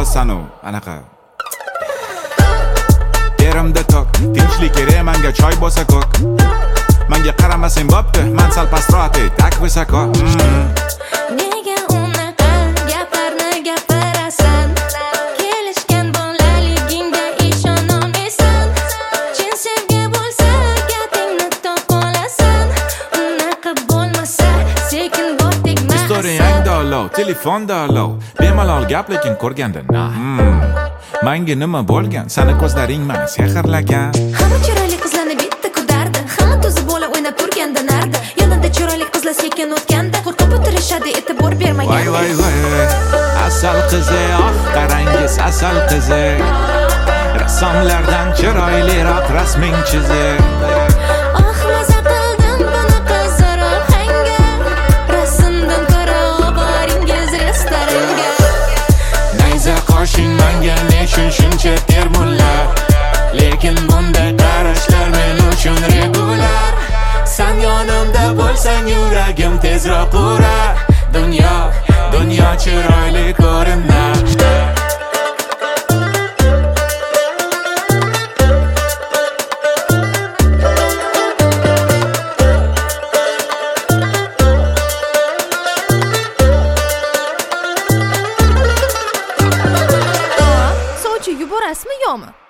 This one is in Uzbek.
emassan u anaqa yerimda tok tinchlik kerak menga choy bo'lsa ko'k menga qaramasang bo'pti men sal pastroq tak vysoko nega unaqa gaplarni gapirasan kelishgan bolaligingda ishonolmaysan chin sevgi bo'lsa gatingni topolasan unaqa bo'lmasa sekin bor tegma istoriyangda olov telefonda olov bemalol gap lekin ko'rganda na menga nima bo'lgan sani ko'zlaring meni sehrlagan hamma chiroyli qizlarni bitta kudardi hamma to'zi bola o'ynab turganda nardi yonida chiroyli qizlar sekin o'tganda qo'rqib o'tirishadi e'tibor bermagan voy asal qizi qarangiz asal qizi rassomlardan chiroyliroq rasming chiziq maza qildim bunaqa zo'r ohangga rasmdan ko'ra oboringiz restoranga nayza qoshing menga nechun shuncha termullar lekin bunday qarashlar men uchun regular sen yonimda bo'lsang yuragim tezroq urar dunyo chiroyli ko'rinar sovchi yuborasizmi yo'qmi?